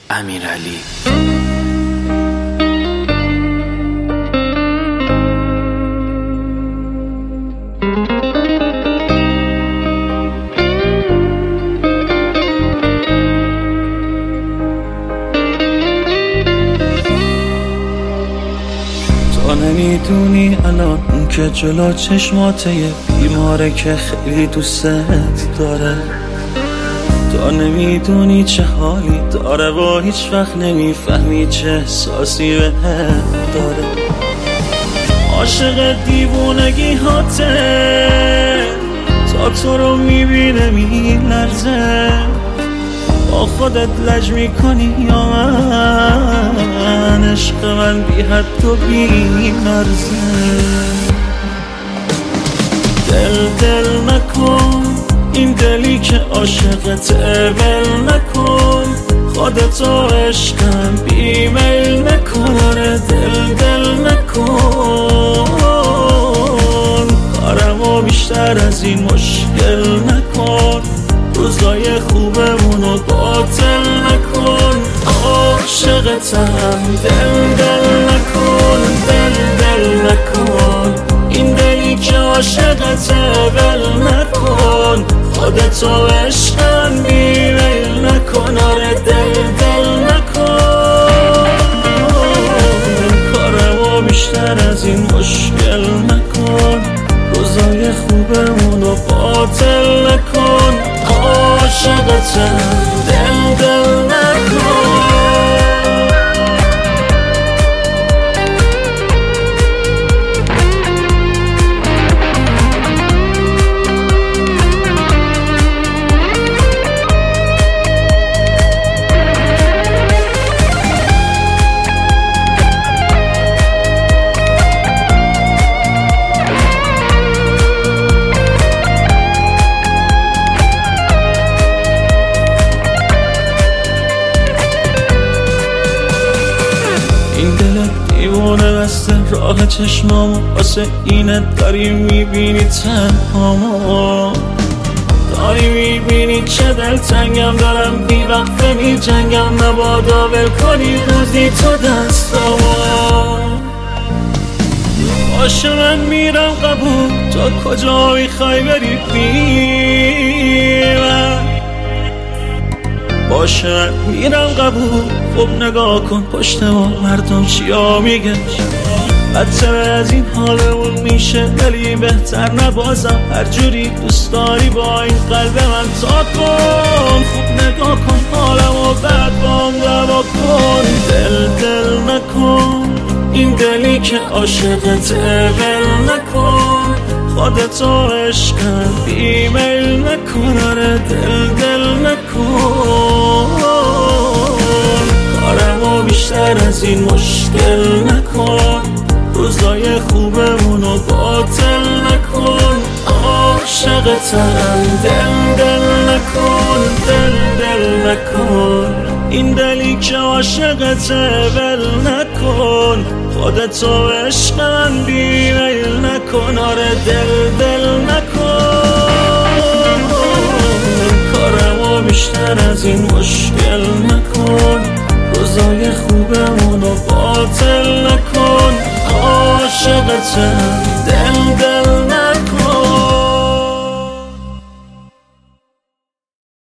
امیرعلی. تو نمیدونی الان اون که جلو چشماته یه بیماره که خیلی دوستت داره. تو نمیدونی چه حالی داره و هیچ وقت نمیفهمی چه احساسی بهت داره. عاشق دیوونگی هاته تا تو رو میبینه میلرزه. با خودت لج میکنی یا من؟ عشق من بی حد و بی مرزه. دل نکن این دلی که عاشقته، ول نکن خودتو عشقم بیمیل نکن. آره دل نکن کارمو بیشتر از این مشکل نکن. روزای خوبمونو باطل نکن. عاشقتم دل نکن، دل نکن این دلی که عاشقته، ول نکن خودتو عشقم بیمیل نکن. آره دل نکن کارمو بیشتر از این مشکل نکن. روزای خوبمونو باطل نکن. عاشقتم دل نکن. این دلت دیوانه بسته راه چشمامو، واسه اینه داری میبینی تنهامو. داری میبینی چه دلتنگم دارم بی وقفه می جنگم. مبادا ول کنی روزی تو دستامو. باشه من میرم قبول، تو کجا میخوای بری بی من؟ باشه میرم قبول، خب نگاه کن پشت ما مردم چیا میگن. بدتر از این حالمون میشه ولی بهتر نبازم. هر جوری دوست داری با این قلب من تا کن. خوب نگاه کن حالمو بعد بام دوا کن. دل نکن این دلی که عاشقته، ول نکن خودتو عشقم بیمیل نکن. آره دل نکن کارمو بیشتر از این مشکل نکن. روزای خوبمونو باطل نکن. عاشقتم دل نکن، دل نکن این دلی که عاشقته، ول نکن خودتو عشقم بیمیل نکن. آره دل نکن کارمو بیشتر از این مشکل نکن. روزای خوبمونو باطل نکن. عاشقتم دل